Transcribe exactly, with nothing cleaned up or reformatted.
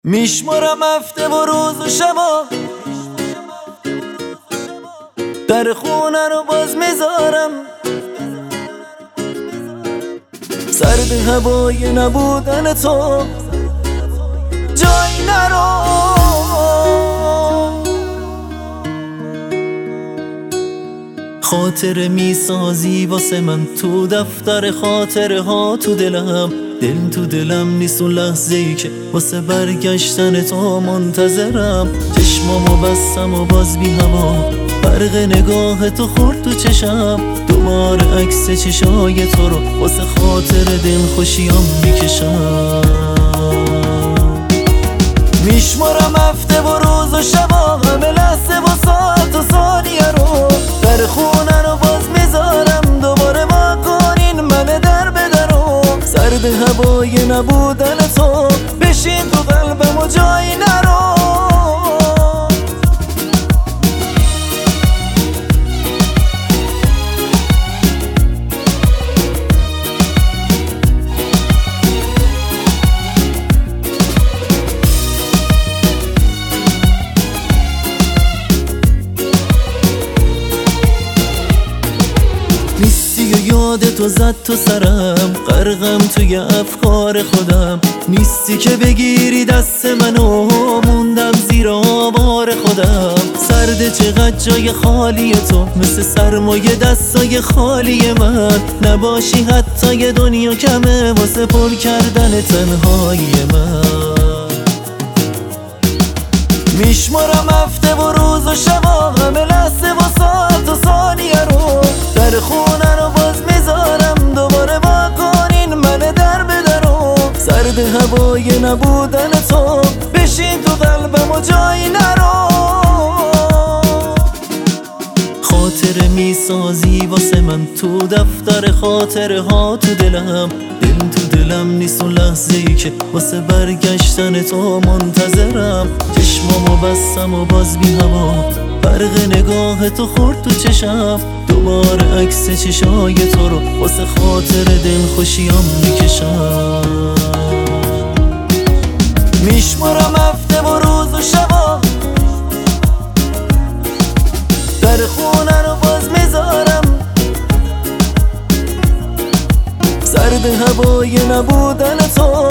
میشمارم هفته و روز و شبا، در خونه رو باز میذارم. سرد هوای نبودن تو جایی نرو. خاطر میسازی واسه من تو دفتر خاطره ها تو دلم. دل تو دلم نیست اون لحظه ای که واسه برگشتن تو منتظرم. چشمامو بستم و باز بی هوا برق نگاه تو خورد تو چشم. دوباره عکس چشای تو رو واسه خاطر دل خوشیام میکشم. میشمارم هفته و روز و شبا، همه لحظه و ساعت و ثانیه رو. در خونه رو باز میذارم، دوباره ما کنین من در به درو. سرد هوای نبودن تو بشین تو قلبم و جایی نرو. نیستی و یاد تو زد تو سرم، غرقم توی افکار خودم. نیستی که بگیری دست منو، موندم زیر آوار خودم. سرد چقدر جای خالی تو، مثل سرمایه دستای خالی من. نباشی حتی یه دنیا کمه واسه پر کردن تنهایی من. میشمارم هفته و روز و شبا، همه لحظه و ساعت و ثانیه رو. در خونه رو باز میذارم، دوباره با کنین من در به درو. سرد هوای نبودن تو بشین تو قلبم و جایی نرو. خاطره میسازی واسه من تو دفتر خاطره ها تو دلم. دل تو دلم نیست اون لحظه ای که واسه برگشتن تو منتظرم. چشمامو بستم و باز بی هوا برق نگاه تو خورد تو چشم. دوباره عکس چشای تو رو واسه خاطر دل خوشیام میکشم. میشمارم هفته و روز و شبا، در خونه رو باز میذارم. سرد هوای نبودن تو